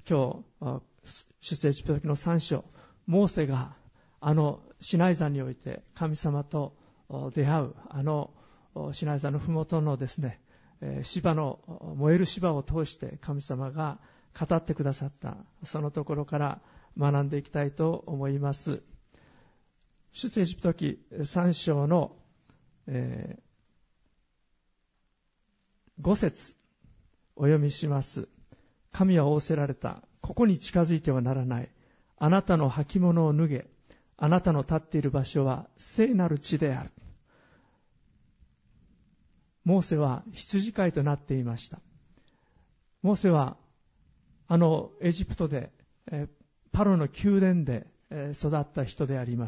今日出エジプト記の3章、モーセがシナイ山において神様と出会うシナイ山のふもとのですね、芝の燃える芝を通して神様が語ってくださった、そのところから学んでいきたいと思います。出エジプト記3章の、5節お読みします。神は仰せられた。ここに近づいてはならない。あなたの履物を脱げ。あなたの立っている場所は聖なる地である。モーセは羊飼いとなっていました。モーセはエジプトでパロの宮殿で育った人であります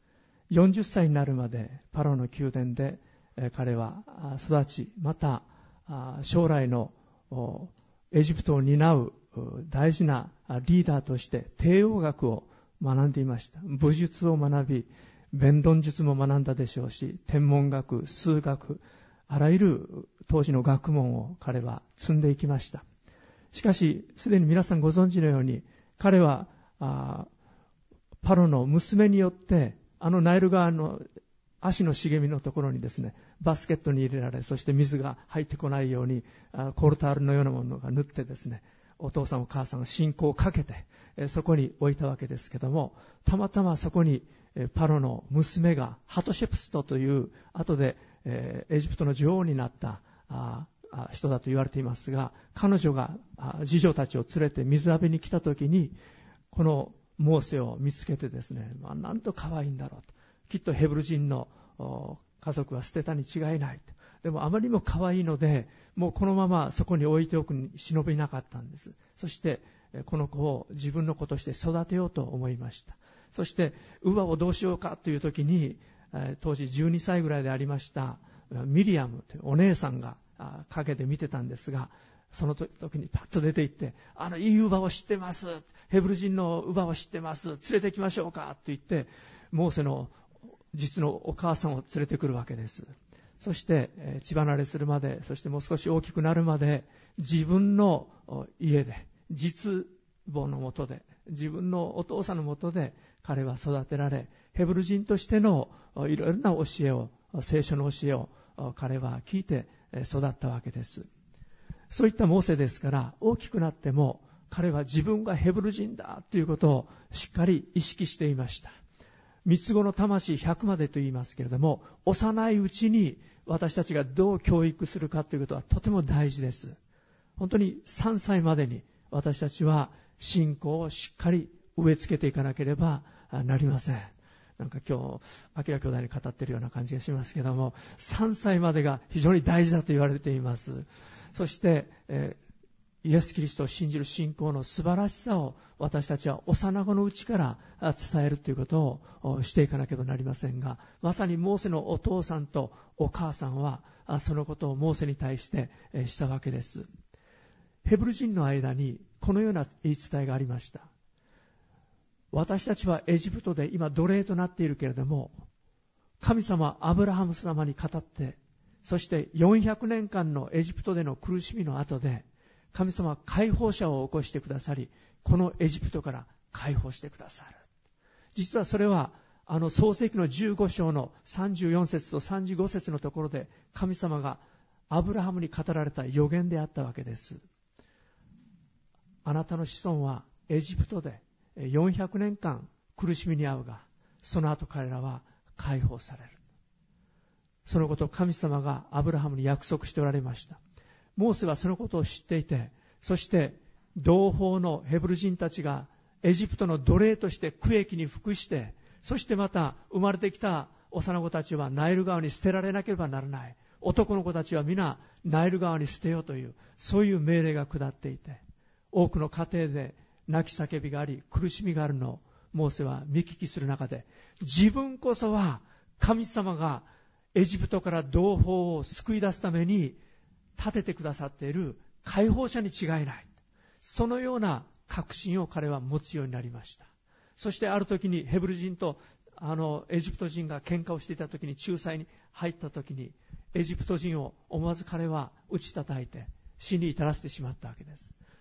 。40歳になるまでパロの宮殿で彼は育ち、また将来のエジプトを担う大事なリーダーとして帝王学を学んでいました。武術を学び、弁論術も学んだでしょうし、天文学、数学、あらゆる当時の学問を彼は積んでいきました。しかし、すでに皆さんご存知のように、彼はパロの娘によってナイル川の足の茂みのところにですね、バスケットに入れられ、そして水が入ってこないようにコルタールのようなものが塗ってですね、お父さんお母さんが信仰をかけてそこに置いたわけですけども、たまたまそこにパロの娘がハトシェプストという後でエジプトの女王になった人だと言われていますが、彼女が次女たちを連れて水浴びに来た時にこのモーセを見つけてですね、なんと可愛いんだろうと、きっとヘブル人の家族は捨てたに違いないと。でもあまりにも可愛いので、もうこのままそこに置いておくに忍びなかったんです。そしてこの子を自分の子として育てようと思いました。そして乳母をどうしようかという時に、当時12歳ぐらいでありましたミリアムというお姉さんが陰で見てたんですが、その時にパッと出て行って、いい乳母を知ってます、ヘブル人の乳母を知ってます、連れて行きましょうかと言って、モーセの実のお母さんを連れてくるわけです。そして血離れするまで、そしてもう少し大きくなるまで、自分の家で、実母のもとで、自分のお父さんのもとで彼は育てられ、ヘブル人としてのいろいろな教えを、聖書の教えを彼は聞いて育ったわけです。そういったモーセですから、大きくなっても彼は自分がヘブル人だということをしっかり意識していました。三つ子の魂100までと言いますけれども、幼いうちに私たちがどう教育するかということはとても大事です。本当に3歳までに私たちは信仰をしっかり植え付けていかなければなりません。なんか今日明兄弟に語っているような感じがしますけども、3歳までが非常に大事だと言われています。そしてイエス・キリストを信じる信仰の素晴らしさを私たちは幼子のうちから伝えるということをしていかなければなりませんが、まさにモーセのお父さんとお母さんはそのことをモーセに対してしたわけです。ヘブル人の間にこのような言い伝えがありました。私たちはエジプトで今奴隷となっているけれども、神様アブラハム様に語って、そして400年間のエジプトでの苦しみの後で神様は解放者を起こしてくださり、このエジプトから解放してくださる。実はそれは創世記の15章の34節と35節のところで神様がアブラハムに語られた予言であったわけです。あなたの子孫はエジプトで400年間苦しみに遭うが、その後彼らは解放される。そのことを神様がアブラハムに約束しておられました。モーセはそのことを知っていて、そして同胞のヘブル人たちがエジプトの奴隷として苦役に服して、そしてまた生まれてきた幼子たちはナイル川に捨てられなければならない。男の子たちは皆ナイル川に捨てようという、そういう命令が下っていて、多くの家庭で泣き叫びがあり苦しみがあるのをモーセは見聞きする中で、自分こそは神様がエジプトから同胞を救い出すために立ててくださっている解放者に違いない、そのような確信を彼は持つようになりました。そしてある時にヘブル人とエジプト人が喧嘩をしていた時に、仲裁に入った時にエジプト人を思わず彼は打ち叩いて死に至らせてしまったわけです。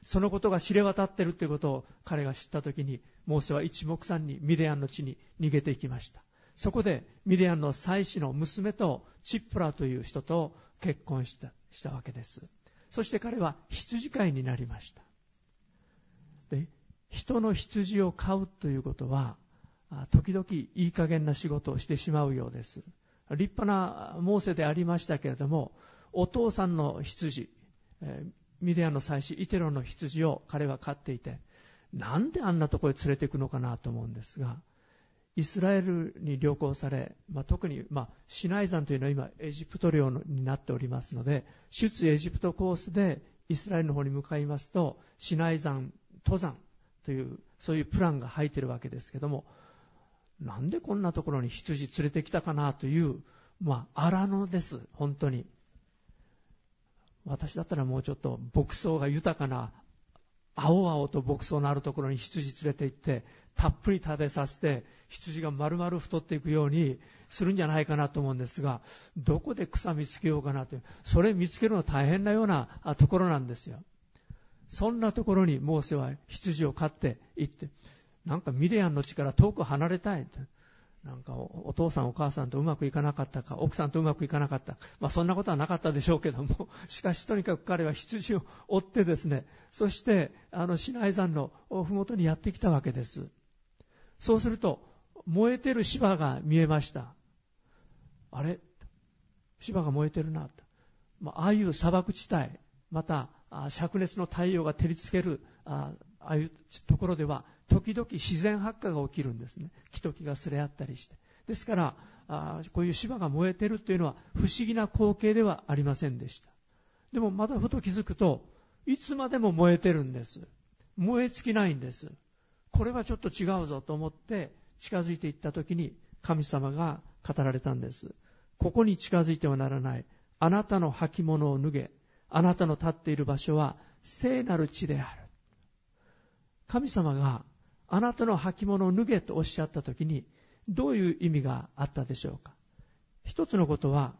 そのことが知れ渡っているということを彼が知ったときに、モーセは一目散にミディアンの地に逃げていきました。そこでミディアンの妻子の娘とチップラという人と結婚したわけです。そして彼は羊飼いになりました。で、人の羊を飼うということは、時々いい加減な仕事をしてしまうようです。立派なモーセでありましたけれども、お父さんの羊、ミディアンの妻子イテロの羊を彼は飼っていて、なんであんなところへ連れて行くのかなと思うんですが、イスラエルに旅行され、特に、シナイ山というのは今エジプト領になっておりますので、出エジプトコースでイスラエルの方に向かいますと、シナイ山登山というそういうプランが入っているわけですけども、なんでこんなところに羊連れてきたかなという、荒野です。本当に私だったらもうちょっと牧草が豊かな青々と牧草のあるところに羊連れて行ってたっぷり食べさせて羊が丸々太っていくようにするんじゃないかなと思うんですが、どこで草見つけようかなという、それ見つけるの大変なようなところなんですよ。そんなところにモーセは羊を飼って行って、なんかミディアンの地から遠く離れたいと、なんかお父さんお母さんとうまくいかなかったか、奥さんとうまくいかなかった、そんなことはなかったでしょうけども、しかしとにかく彼は羊を追ってですね、そしてシナイ山のふもとにやってきたわけです。そうすると燃えてる芝が見えました。あれ、芝が燃えてるなと。ああいう砂漠地帯、また灼熱の太陽が照りつけるああいうところでは時々自然発火が起きるんですね。木と木がすれ合ったりして。ですからこういう芝が燃えているというのは不思議な光景ではありませんでした。でもまたふと気づくと、いつまでも燃えてるんです。燃え尽きないんです。これはちょっと違うぞと思って近づいていった時に神様が語られたんです。ここに近づいてはならない。あなたの履物を脱げ。あなたの立っている場所は聖なる地である。神様があなたの履物を脱げとおっしゃったときにどういう意味があったでしょうか。一つのことは、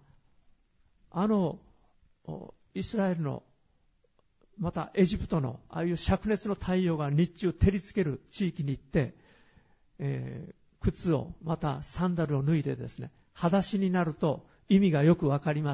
イスラエルのまたエジプトのああいう灼熱の太陽が日中照りつける地域に行って、靴をまたサンダルを脱いでですね、裸足になると意味がよくわかります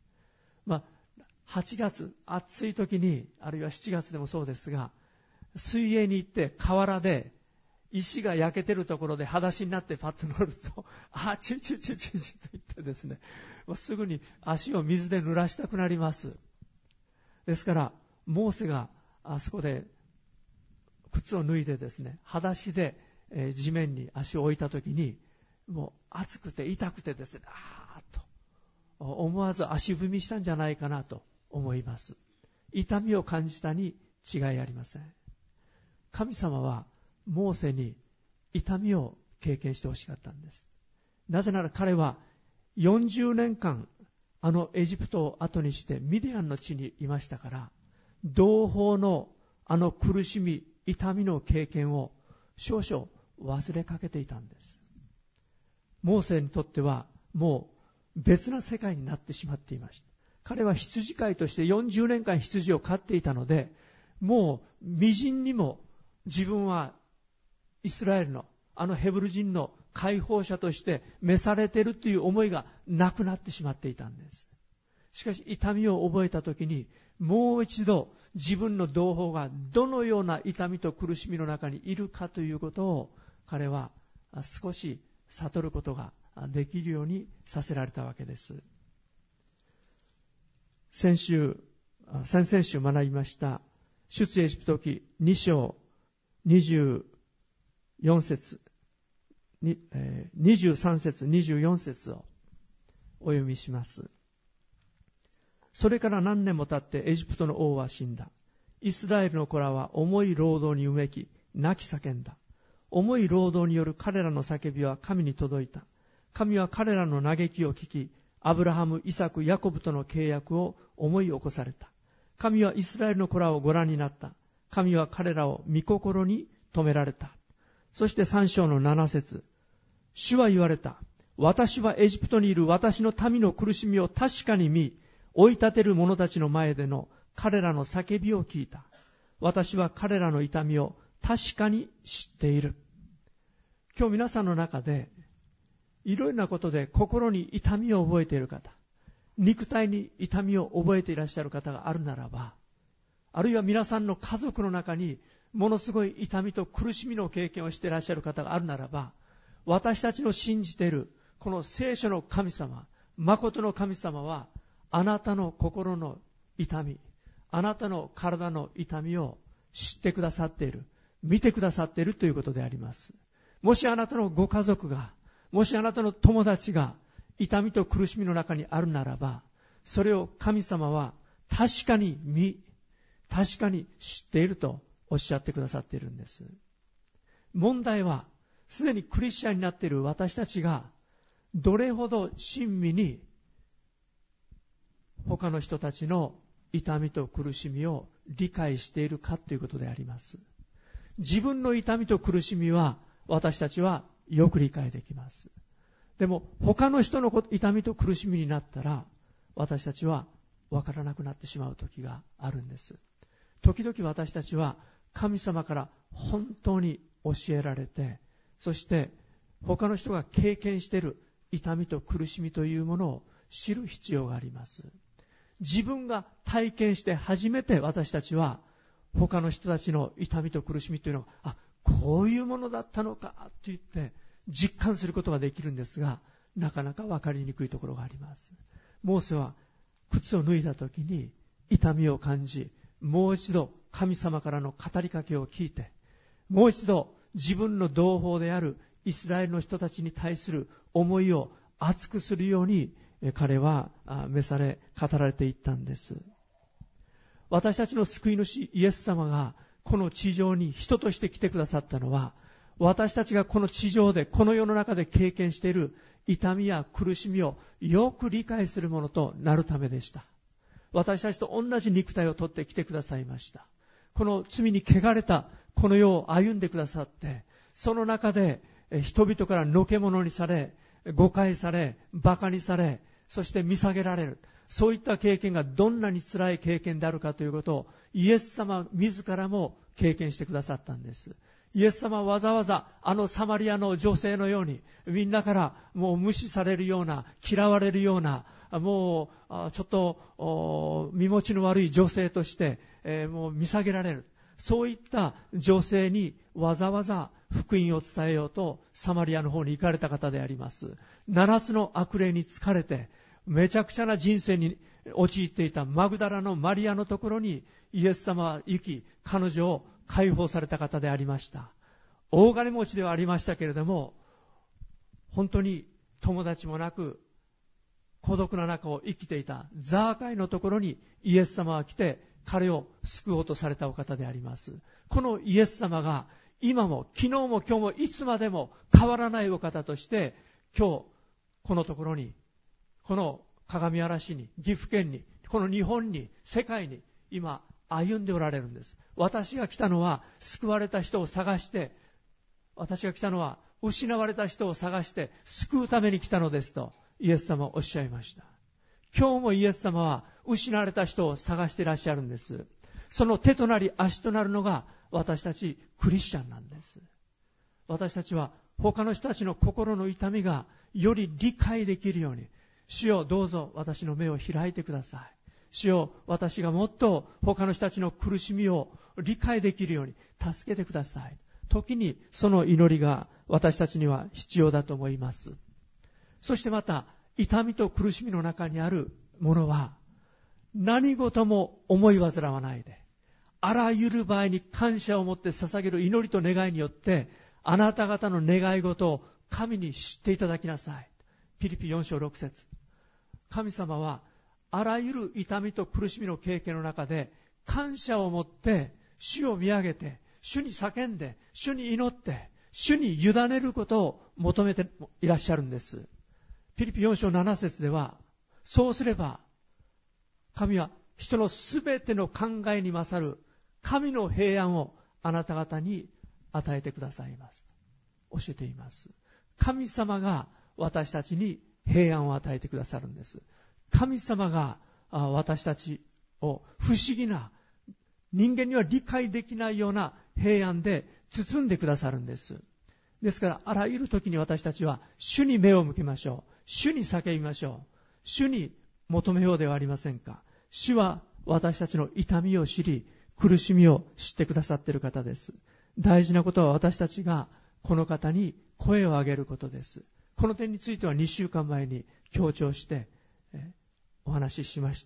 。8月暑い時に、あるいは7月でもそうですが、水泳に行って河原で石が焼けてるところで裸足になってパッと乗ると、チュと言ってですね、すぐに足を水で濡らしたくなります。ですからモーセがあそこで靴を脱いでですね、裸足で地面に足を置いたときに、もう暑くて痛くてですね、と思わず足踏みしたんじゃないかなと思います。痛みを感じたに違いありません。神様はモーセに痛みを経験してほしかったんです。なぜなら彼は40年間エジプトを後にしてミディアンの地にいましたから、同胞の苦しみ痛みの経験を少々忘れかけていたんです。モーセにとってはもう別な世界になってしまっていました。彼は羊飼いとして40年間羊を飼っていたので、もう微塵にも自分はイスラエルのヘブル人の解放者として召されているという思いがなくなってしまっていたんです。しかし痛みを覚えたときに、もう一度自分の同胞がどのような痛みと苦しみの中にいるかということを彼は少し悟ることができるようにさせられたわけです。先々週学びました出エジプト記2章24節、23節24節をお読みします。それから何年も経ってエジプトの王は死んだ。イスラエルの子らは重い労働にうめき泣き叫んだ。重い労働による彼らの叫びは神に届いた。神は彼らの嘆きを聞き、アブラハム、イサク、ヤコブとの契約を思い起こされた。神はイスラエルの子らをご覧になった。神は彼らを御心に止められた。そして3章の7節、主は言われた。私はエジプトにいる私の民の苦しみを確かに見、追い立てる者たちの前での彼らの叫びを聞いた。 私は彼らの痛みを確かに知っている。今日皆さんの中でいろいろなことで心に痛みを覚えている方、肉体に痛みを覚えていらっしゃる方があるならば、あるいは皆さんの家族の中にものすごい痛みと苦しみの経験をしていらっしゃる方があるならば、私たちの信じているこの聖書の神様、誠の神様は、あなたの心の痛み、あなたの体の痛みを知ってくださっている、見てくださっているということであります。もしあなたのご家族が、もしあなたの友達が痛みと苦しみの中にあるならば、それを神様は確かに確かに知っているとおっしゃってくださっているんです。問題は、すでにクリスチャンになっている私たちがどれほど親身に他の人たちの痛みと苦しみを理解しているかということであります。自分の痛みと苦しみは私たちはよく理解できます。でも他の人の痛みと苦しみになったら、私たちは分からなくなってしまう時があるんです。時々私たちは神様から本当に教えられて、そして他の人が経験している痛みと苦しみというものを知る必要があります。自分が体験して初めて私たちは他の人たちの痛みと苦しみというのを、こういうものだったのかと言って実感することができるんですが、なかなか分かりにくいところがあります。モーセは靴を脱いだ時に痛みを感じ、もう一度神様からの語りかけを聞いて、もう一度自分の同胞であるイスラエルの人たちに対する思いを熱くするように彼は召され語られていったんです。私たちの救い主イエス様がこの地上に人として来てくださったのは、私たちがこの地上でこの世の中で経験している痛みや苦しみをよく理解するものとなるためでした。私たちと同じ肉体を取って来てくださいました。この罪に汚れたこの世を歩んでくださって、その中で人々からのけ者にされ、誤解され、馬鹿にされ、そして見下げられる、そういった経験がどんなに辛い経験であるかということをイエス様自らも経験してくださったんです。イエス様はわざわざサマリアの女性のように、みんなからもう無視されるような、嫌われるような、もうちょっと身持ちの悪い女性として、もう見下げられる、そういった女性にわざわざ福音を伝えようとサマリアの方に行かれた方であります。7つの悪霊に疲れてめちゃくちゃな人生に陥っていたマグダラのマリアのところにイエス様は行き、彼女を解放された方でありました。大金持ちではありましたけれども、本当に友達もなく孤独な中を生きていたザーカイのところにイエス様は来て彼を救おうとされたお方であります。このイエス様が今も昨日も今日もいつまでも変わらないお方として今日このところに、この鏡嵐に、岐阜県に、この日本に、世界に今歩んでおられるんです。私が来たのは救われた人を探して、私が来たのは失われた人を探して救うために来たのですとイエス様はおっしゃいました。今日もイエス様は失われた人を探していらっしゃるんです。その手となり足となるのが私たちクリスチャンなんです。私たちは他の人たちの心の痛みがより理解できるように、主よどうぞ私の目を開いてください。主よ私がもっと他の人たちの苦しみを理解できるように助けてください。時にその祈りが私たちには必要だと思います。そしてまた痛みと苦しみの中にあるものは、何事も思い煩わないで、あらゆる場合に感謝を持って捧げる祈りと願いによって、あなた方の願い事を神に知っていただきなさい。ピリピ4章6節。神様はあらゆる痛みと苦しみの経験の中で感謝を持って主を見上げて、主に叫んで、主に祈って、主に委ねることを求めていらっしゃるんです。ピリピ4章7節では、そうすれば神は人のすべての考えに勝る神の平安をあなた方に与えてくださいますと教えています。神様が私たちに平安を与えてくださるんです。神様が私たちを不思議な人間には理解できないような平安で包んでくださるんです。ですから、あらゆる時に私たちは主に目を向けましょう。主に叫びましょう。主に求めようではありませんか。主は私たちの痛みを知り、苦しみを知ってくださっている方です。大事なことは私たちがこの方に声を上げることです。この点については2週間前に強調してお話ししました。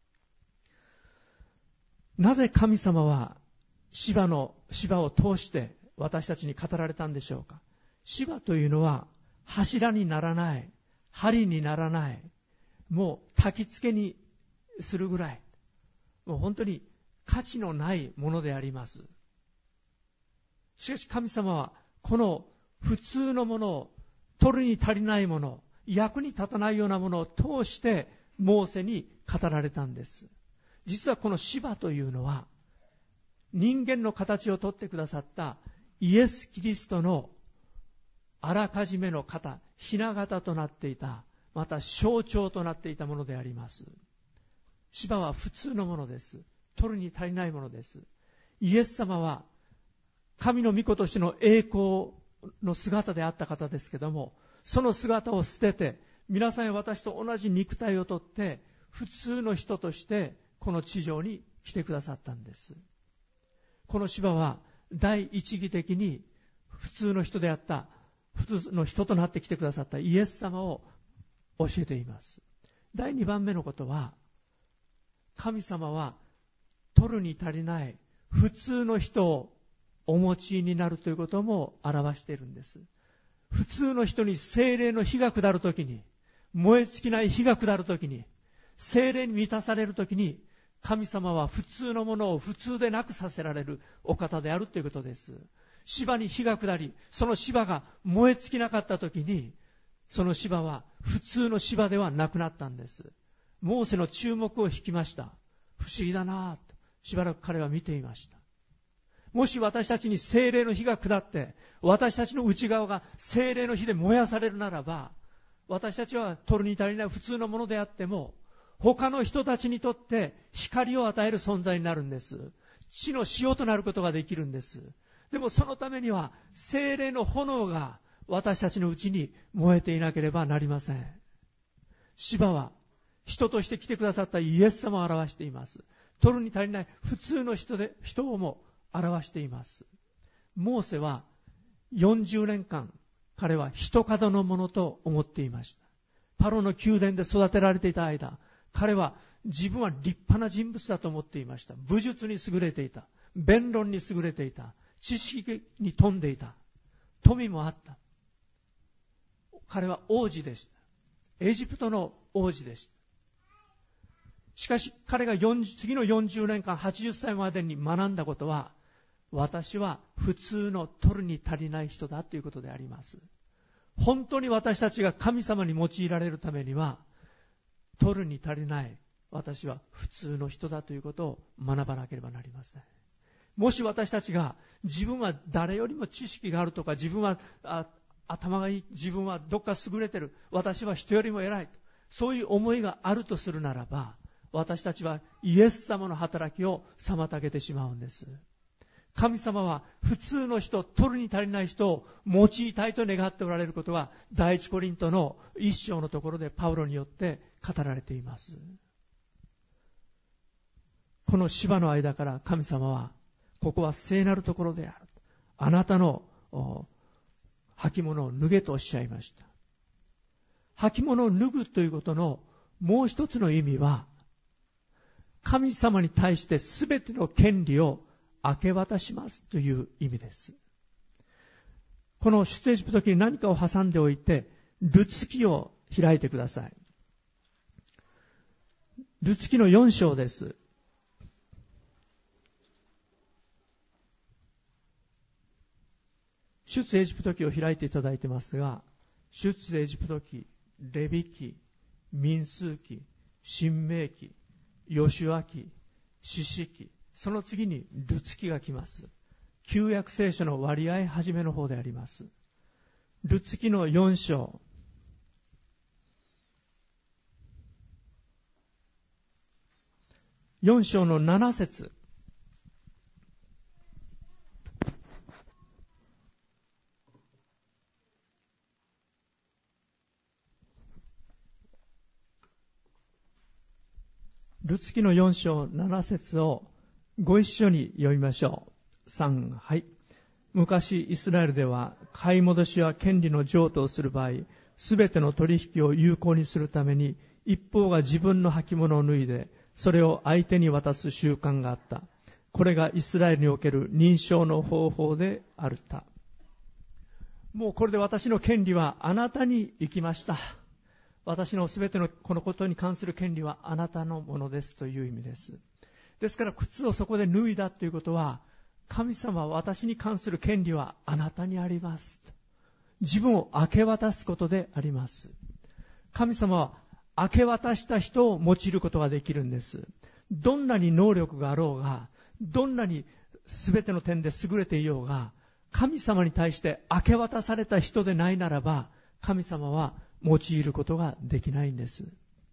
なぜ神様は芝を通して私たちに語られたんでしょうか。芝というのは柱にならない、針にならない、もう焚き付けにするぐらい、もう本当に価値のないものであります。しかし神様はこの普通のものを、取るに足りないもの、役に立たないようなものを通してモーセに語られたんです。実はこの芝というのは人間の形をとってくださったイエス・キリストのあらかじめの型、雛形となっていた、また象徴となっていたものであります。芝は普通のものです。取るに足りないものです。イエス様は神の御子としての栄光の姿であった方ですけども、その姿を捨てて、皆さんや私と同じ肉体をとって普通の人としてこの地上に来てくださったんです。この芝は第一義的に普通の人であった、普通の人となってきてくださったイエス様を教えています。第2番目のことは、神様は取るに足りない普通の人をお持ちになるということも表しているんです。普通の人に聖霊の火が下るときに、燃え尽きない火が下るときに、聖霊に満たされるときに、神様は普通のものを普通でなくさせられるお方であるということです。芝に火が下り、その芝が燃え尽きなかったときに、その芝は普通の芝ではなくなったんです。モーセの注目を引きました。不思議だなぁと、しばらく彼は見ていました。もし私たちに聖霊の火が下って、私たちの内側が聖霊の火で燃やされるならば、私たちは取るに足りない普通のものであっても、他の人たちにとって光を与える存在になるんです。地の塩となることができるんです。でもそのためには聖霊の炎が私たちのうちに燃えていなければなりません。芝は人として来てくださったイエス様を表しています。取るに足りない普通の人をも表しています。モーセは40年間、彼は一角のものと思っていました。パロの宮殿で育てられていた間、彼は自分は立派な人物だと思っていました。武術に優れていた。弁論に優れていた。知識に富んでいた。富もあった。彼は王子でした。エジプトの王子でした。しかし彼が次の40年間、80歳までに学んだことは、私は普通の取るに足りない人だということであります。本当に私たちが神様に用いられるためには、取るに足りない私は普通の人だということを学ばなければなりません。もし私たちが自分は誰よりも知識があるとか、自分は頭がいい、自分はどっか優れてる、私は人よりも偉いと、そういう思いがあるとするならば、私たちはイエス様の働きを妨げてしまうんです。神様は普通の人、取るに足りない人を用いたいと願っておられることが、第一コリントの1章のところでパウロによって語られています。この芝の間から神様は、ここは聖なるところである。あなたの履物を脱げとおっしゃいました。履物を脱ぐということのもう一つの意味は、神様に対して全ての権利を明け渡しますという意味です。この出エジプト記に何かを挟んでおいて、ルツ記を開いてください。ルツ記の4章です。出エジプト記を開いていただいてますが、出エジプト記、レビ記、民数記、申命記、ヨシュア記、士師記、その次にルツ記が来ます。旧約聖書の割合初めの方であります。ルツ記の4章。4章の7節。 ルツ記の4章7節をご一緒に読みましょう。3、はい。昔イスラエルでは買い戻しは権利の譲渡をする場合、すべての取引を有効にするために一方が自分の履物を脱いでそれを相手に渡す習慣があった。これがイスラエルにおける認証の方法であるた。もうこれで私の権利はあなたに行きました。私のすべてのこのことに関する権利はあなたのものですという意味です。ですから靴をそこで脱いだということは、神様は私に関する権利はあなたにあります。自分を明け渡すことであります。神様は明け渡した人を用いることができるんです。どんなに能力があろうが、どんなに全ての点で優れていようが、神様に対して明け渡された人でないならば、神様は用いることができないんです。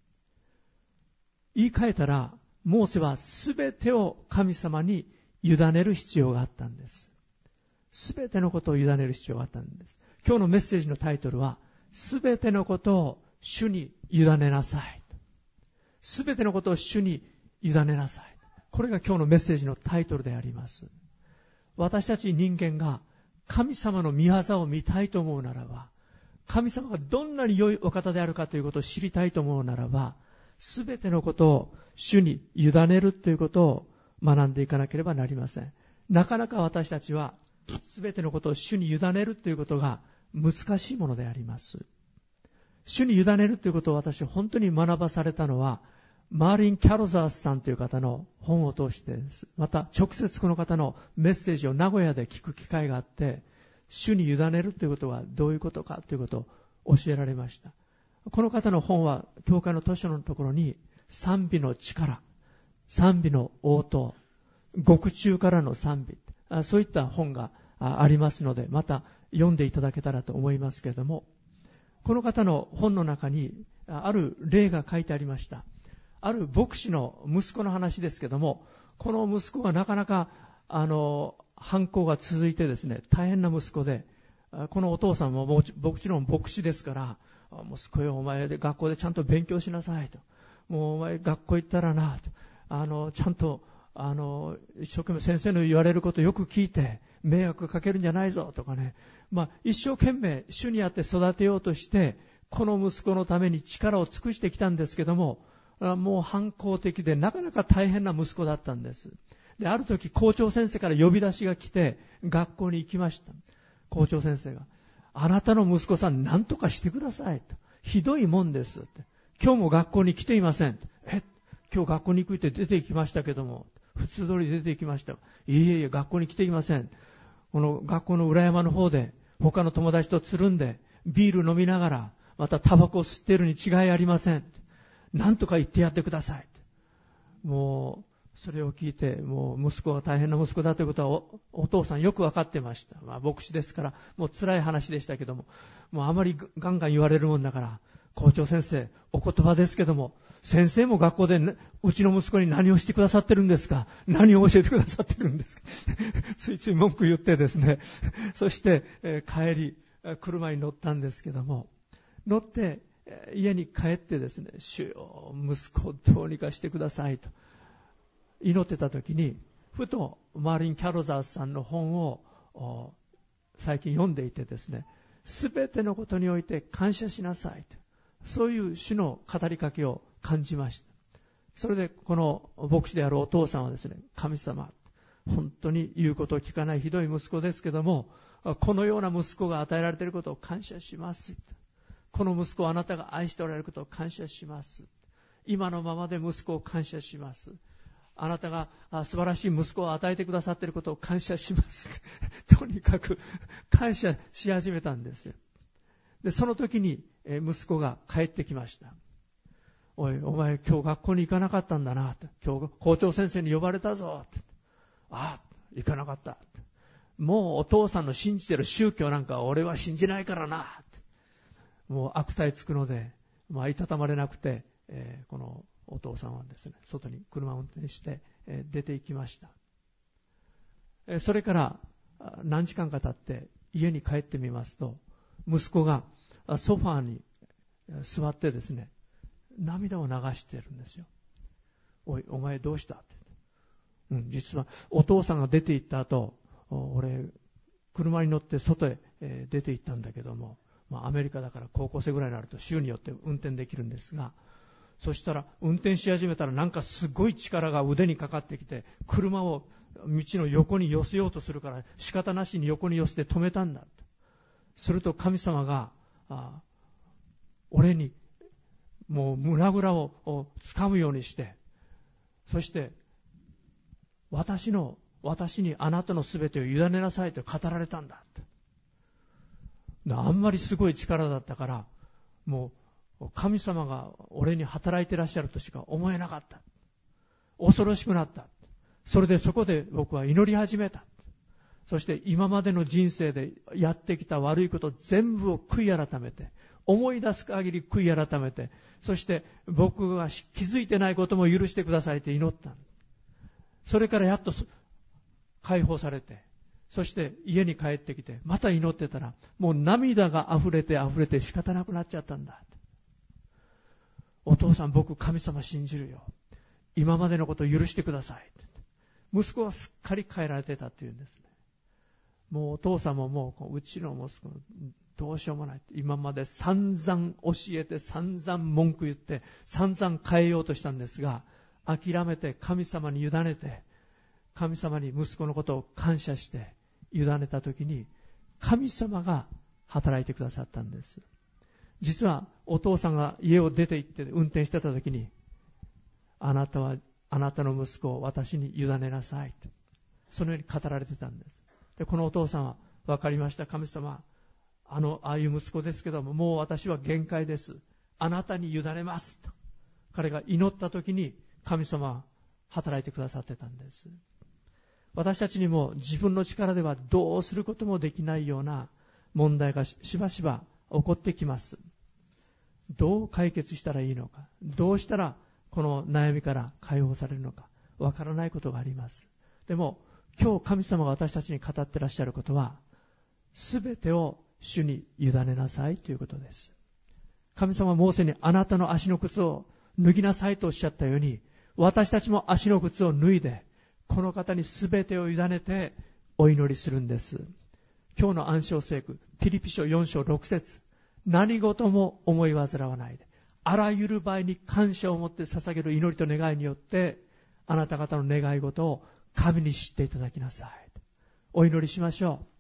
言い換えたら、モーセは全てを神様に委ねる必要があったんです。全てのことを委ねる必要があったんです。今日のメッセージのタイトルは、全てのことを主に委ねなさい。全てのことを主に委ねなさい。これが今日のメッセージのタイトルであります。私たち人間が神様の御業を見たいと思うならば、神様がどんなに良いお方であるかということを知りたいと思うならば、すべてのことを主に委ねるということを学んでいかなければなりません。なかなか私たちはすべてのことを主に委ねるということが難しいものであります。主に委ねるということを私は本当に学ばされたのは、マーリン・キャロザースさんという方の本を通してです。また直接この方のメッセージを名古屋で聞く機会があって、主に委ねるということはどういうことかということを教えられました。この方の本は教会の図書のところに賛美の力、賛美の応答、獄中からの賛美、そういった本がありますので、また読んでいただけたらと思いますけれども、この方の本の中にある例が書いてありました。ある牧師の息子の話ですけども、この息子がなかなか反抗が続いてですね、大変な息子で、このお父さんももちろん牧師ですから、息子よ、お前で学校でちゃんと勉強しなさいと。もうお前学校行ったらなと、ちゃんと一生懸命先生の言われることをよく聞いて迷惑かけるんじゃないぞとかね、一生懸命主にあって育てようとしてこの息子のために力を尽くしてきたんですけども、もう反抗的でなかなか大変な息子だったんです。で、ある時校長先生から呼び出しが来て学校に行きました。校長先生が、あなたの息子さん何とかしてくださいと。ひどいもんですって。今日も学校に来ていません。今日学校に行くって出て行きましたけども、普通通り出て行きました。いえいえ、学校に来ていません。この学校の裏山の方で他の友達とつるんでビール飲みながらまたタバコを吸っているに違いありません。何とか言ってやってください。もうそれを聞いて、もう息子が大変な息子だということは お父さんよく分かってました。牧師ですからもう辛い話でしたけども、もうあまりガンガン言われるもんだから、校長先生、お言葉ですけども、先生も学校で、うちの息子に何をしてくださってるんですか、何を教えてくださってるんですかついつい文句言ってですね、そして、帰り車に乗ったんですけども、乗って家に帰ってですね、主よ息子をどうにかしてくださいと祈ってた時に、ふとマーリン・キャロザースさんの本を最近読んでいてですね、すべてのことにおいて感謝しなさいと、そういう主の語りかけを感じました。それでこの牧師であるお父さんはですね、神様、本当に言うことを聞かないひどい息子ですけども、このような息子が与えられていることを感謝します。この息子をあなたが愛しておられることを感謝します。今のままで息子を感謝します。あなたが素晴らしい息子を与えてくださっていることを感謝しますとにかく感謝し始めたんですよ。で、その時に息子が帰ってきました。おい、お前今日学校に行かなかったんだなと。今日校長先生に呼ばれたぞって。ああ、行かなかった。もうお父さんの信じている宗教なんか俺は信じないからなって。もう悪態つくので、いたたまれなくて、このお父さんはですね、外に車を運転して、出て行きました。それから何時間か経って家に帰ってみますと、息子がソファーに座ってですね、涙を流しているんですよ。 おい、お前どうしたって。実はお父さんが出て行った後、俺、車に乗って外へ出て行ったんだけども、アメリカだから高校生ぐらいになると州によって運転できるんですが、そしたら運転し始めたらなんかすごい力が腕にかかってきて、車を道の横に寄せようとするから仕方なしに横に寄せて止めたんだ。すると神様が俺にもう胸ぐらを掴むようにして、そして私にあなたのすべてを委ねなさいと語られたんだ。あんまりすごい力だったから、もう神様が俺に働いてらっしゃるとしか思えなかった。恐ろしくなった。それでそこで僕は祈り始めた。そして今までの人生でやってきた悪いこと全部を悔い改めて、思い出す限り悔い改めて、そして僕が気づいてないことも許してくださいって祈った。それからやっと解放されて、そして家に帰ってきてまた祈ってたら、もう涙が溢れて仕方なくなっちゃったんだ。お父さん、僕神様信じるよ、今までのことを許してください。息子はすっかり変えられてたっていうんですね。もうお父さんももううちの息子どうしようもない。今まで散々教えて、散々文句言って、散々変えようとしたんですが、諦めて神様に委ねて、神様に息子のことを感謝して委ねたときに、神様が働いてくださったんです。実はお父さんが家を出て行って運転してたときに、あなたはあなたの息子を私に委ねなさいと、そのように語られてたんです。で、このお父さんは、分かりました、神様、ああいう息子ですけども、もう私は限界です、あなたに委ねますと彼が祈ったときに、神様は働いてくださってたんです。私たちにも自分の力ではどうすることもできないような問題がしばしば起こってきます。どう解決したらいいのか、どうしたらこの悩みから解放されるのか、わからないことがあります。でも今日神様が私たちに語ってらっしゃることは、すべてを主に委ねなさいということです。神様はモーセにあなたの足の靴を脱ぎなさいとおっしゃったように、私たちも足の靴を脱いでこの方にすべてを委ねてお祈りするんです。今日の暗唱聖句、ピリピ書4章6節、何事も思い煩わないで、あらゆる場合に感謝を持って捧げる祈りと願いによって、あなた方の願い事を神に知っていただきなさい。お祈りしましょう。